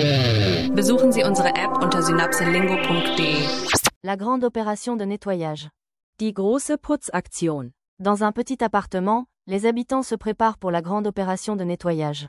Besuchen Sie unsere App unter synapselingo.de. La grande opération de nettoyage. Die große Putzaktion. Dans un petit appartement, les habitants se préparent pour la grande opération de nettoyage.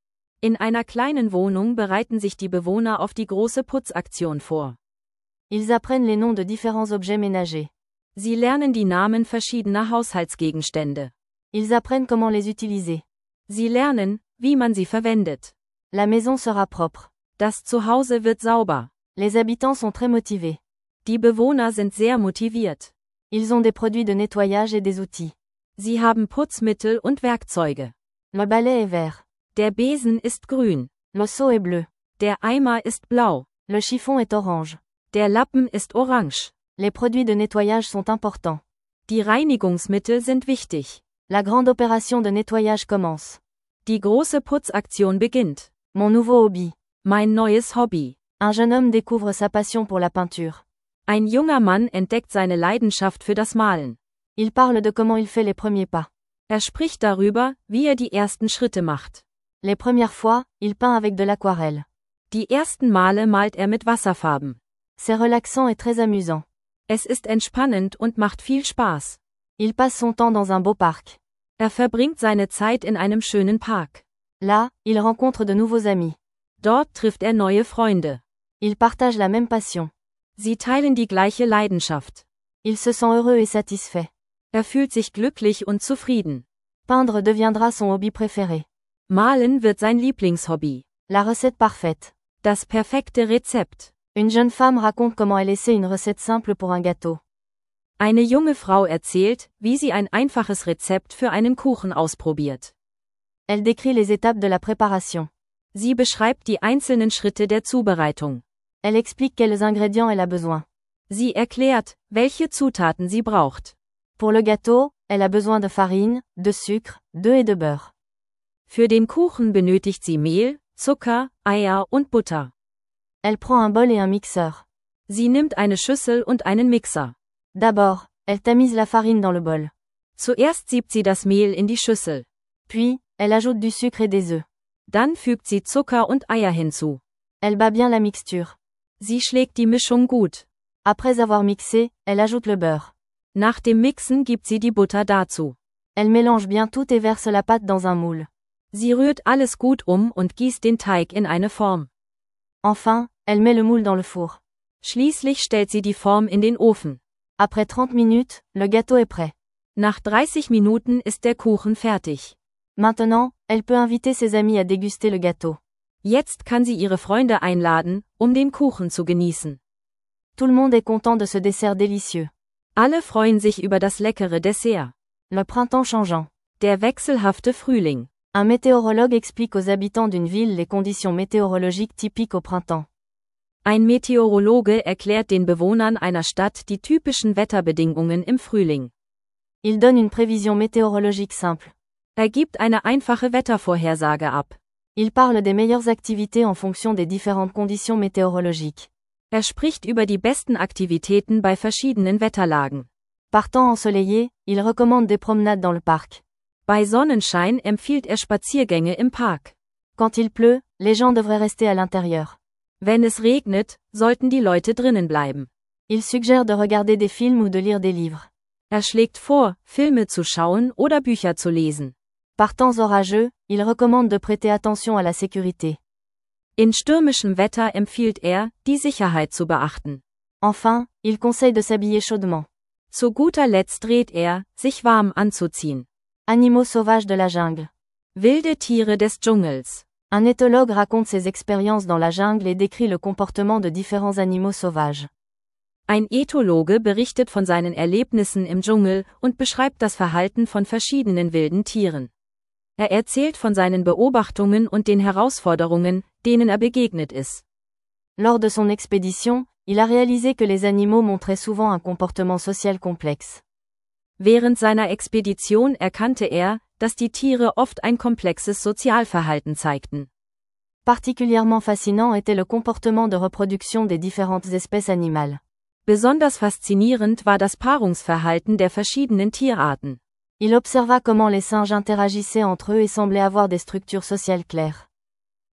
In einer kleinen Wohnung bereiten sich die Bewohner auf die große Putzaktion vor. Ils apprennent les noms de différents objets ménagers. Sie lernen die Namen verschiedener Haushaltsgegenstände. Ils apprennent comment les utiliser. Sie lernen, wie man sie verwendet. La maison sera propre. Das Zuhause wird sauber. Les habitants sont très motivés. Die Bewohner sind sehr motiviert. Ils ont des produits de nettoyage et des outils. Sie haben Putzmittel und Werkzeuge. Le balai est vert. Der Besen ist grün. Le seau est bleu. Der Eimer ist blau. Le chiffon est orange. Der Lappen ist orange. Les produits de nettoyage sont importants. Die Reinigungsmittel sind wichtig. La grande opération de nettoyage commence. Die große Putzaktion beginnt. Mon nouveau hobby. Mein neues Hobby. Un jeune homme découvre sa passion pour la peinture. Ein junger Mann entdeckt seine Leidenschaft für das Malen. Il parle de comment il fait les premiers pas. Er spricht darüber, wie er die ersten Schritte macht. Les premières fois, il peint avec de l'aquarelle. Die ersten Male malt er mit Wasserfarben. C'est relaxant et très amusant. Es ist entspannend und macht viel Spaß. Il passe son temps dans un beau parc. Er verbringt seine Zeit in einem schönen Park. Là, il rencontre de nouveaux amis. Dort trifft er neue Freunde. Ils partagent la même passion. Sie teilen die gleiche Leidenschaft. Il se sent heureux et satisfait. Er fühlt sich glücklich und zufrieden. Peindre deviendra son hobby préféré. Malen wird sein Lieblingshobby. La recette parfaite. Das perfekte Rezept. Une jeune femme raconte comment elle essaie une recette simple pour un gâteau. Eine junge Frau erzählt, wie sie ein einfaches Rezept für einen Kuchen ausprobiert. Elle décrit les étapes de la préparation. Sie beschreibt die einzelnen Schritte der Zubereitung. Elle explique quels ingrédients elle a besoin. Sie erklärt, welche Zutaten sie braucht. Pour le gâteau, elle a besoin de farine, de sucre, d'œufs et de beurre. Für den Kuchen benötigt sie Mehl, Zucker, Eier und Butter. Elle prend un bol et un mixeur. Sie nimmt eine Schüssel und einen Mixer. D'abord, elle tamise la farine dans le bol. Zuerst siebt sie das Mehl in die Schüssel. Puis, elle ajoute du sucre et des œufs. Dann fügt sie Zucker und Eier hinzu. Elle bat bien la mixture. Sie schlägt die Mischung gut. Après avoir mixé, elle ajoute le beurre. Nach dem Mixen gibt sie die Butter dazu. Elle mélange bien tout et verse la pâte dans un moule. Sie rührt alles gut und gießt den Teig in eine Form. Enfin, elle met le moule dans le four. Schließlich stellt sie die Form in den Ofen. Après 30 minutes, le gâteau est prêt. Nach 30 Minuten ist der Kuchen fertig. Maintenant, elle peut inviter ses amis à déguster le gâteau. Jetzt kann sie ihre Freunde einladen, den Kuchen zu genießen. Tout le monde est content de ce dessert délicieux. Alle freuen sich über das leckere Dessert. Le printemps changeant. Der wechselhafte Frühling. Un météorologue explique aux habitants d'une ville les conditions météorologiques typiques au printemps. Ein Meteorologe erklärt den Bewohnern einer Stadt die typischen Wetterbedingungen im Frühling. Il donne une prévision météorologique simple. Er gibt eine einfache Wettervorhersage ab. Il parle des meilleures activités en fonction des différentes conditions météorologiques. Er spricht über die besten Aktivitäten bei verschiedenen Wetterlagen. Par temps ensoleillé, il recommande des promenades dans le parc. Bei Sonnenschein empfiehlt er Spaziergänge im Park. Quand il pleut, les gens devraient rester à l'intérieur. Wenn es regnet, sollten die Leute drinnen bleiben. Il suggère de regarder des films ou de lire des livres. Er schlägt vor, Filme zu schauen oder Bücher zu lesen. Par temps orageux, il recommande de prêter attention à la sécurité. In stürmischem Wetter empfiehlt er, die Sicherheit zu beachten. Enfin, il conseille de s'habiller chaudement. Zu guter Letzt rät er, sich warm anzuziehen. Animaux sauvages de la jungle. Wilde Tiere des Dschungels. Un éthologue raconte ses expériences dans la jungle et décrit le comportement de différents animaux sauvages. Ein Ethologe berichtet von seinen Erlebnissen im Dschungel und beschreibt das Verhalten von verschiedenen wilden Tieren. Er erzählt von seinen Beobachtungen und den Herausforderungen, denen er begegnet ist. Lors de son expédition, il a réalisé que les animaux montraient souvent un comportement social complexe. Während seiner Expedition erkannte er, dass die Tiere oft ein komplexes Sozialverhalten zeigten. Particulièrement fascinant était le comportement de reproduction des différentes espèces animales. Besonders faszinierend war das Paarungsverhalten der verschiedenen Tierarten. Il observa comment les singes interagissaient entre eux et semblaient avoir des structures sociales claires.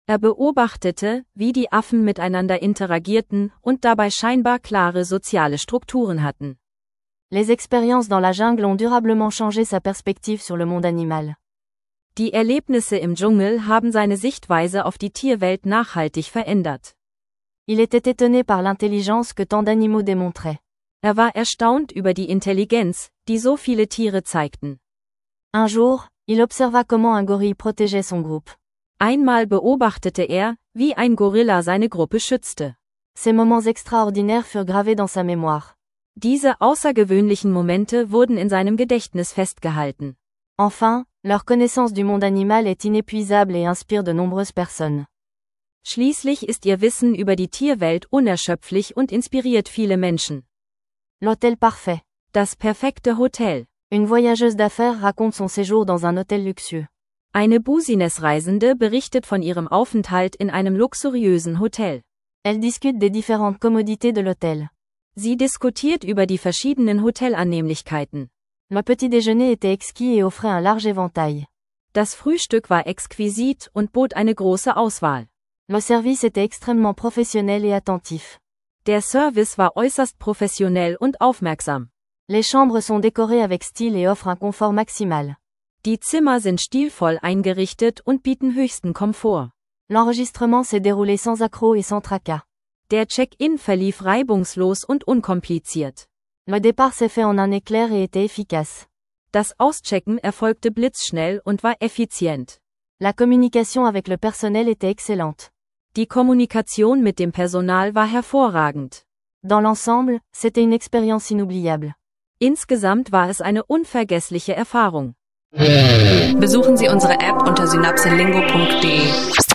Er beobachtete, wie die Affen miteinander interagierten und dabei scheinbar klare soziale Strukturen hatten. Les expériences dans la jungle ont durablement changé sa perspective sur le monde animal. Die Erlebnisse im Dschungel haben seine Sichtweise auf die Tierwelt nachhaltig verändert. Il était étonné par l'intelligence que tant d'animaux démontraient. Er war erstaunt über die Intelligenz, die so viele Tiere zeigten. Un jour, il observa comment un gorille protégeait son groupe. Einmal beobachtete er, wie ein Gorilla seine Gruppe schützte. Ces moments extraordinaires furent gravés dans sa mémoire. Diese außergewöhnlichen Momente wurden in seinem Gedächtnis festgehalten. Enfin, leur connaissance du monde animal est inépuisable et inspire de nombreuses personnes. Schließlich ist ihr Wissen über die Tierwelt unerschöpflich und inspiriert viele Menschen. L'hôtel parfait. Das perfekte Hotel. Une voyageuse d'affaires raconte son séjour dans un hôtel luxueux. Eine Business-Reisende berichtet von ihrem Aufenthalt in einem luxuriösen Hotel. Elle discute des différentes commodités de l'hôtel. Sie diskutiert über die verschiedenen Hotelannehmlichkeiten. Le petit déjeuner était exquis et offrait un large éventail. Das Frühstück war exquisit und bot eine große Auswahl. Le service était extrêmement professionnel et attentif. Der Service war äußerst professionell und aufmerksam. Les chambres sont décorées avec style et offrent un confort maximal. Die Zimmer sind stilvoll eingerichtet und bieten höchsten Komfort. L'enregistrement s'est déroulé sans accroc et sans tracas. Der Check-in verlief reibungslos und unkompliziert. Le départ s'est fait en un éclair et était efficace. Das Auschecken erfolgte blitzschnell und war effizient. La communication avec le personnel était excellente. Die Kommunikation mit dem Personal war hervorragend. Dans l'ensemble, c'était une expérience inoubliable. Insgesamt war es eine unvergessliche Erfahrung. Besuchen Sie unsere App unter synapselingo.de.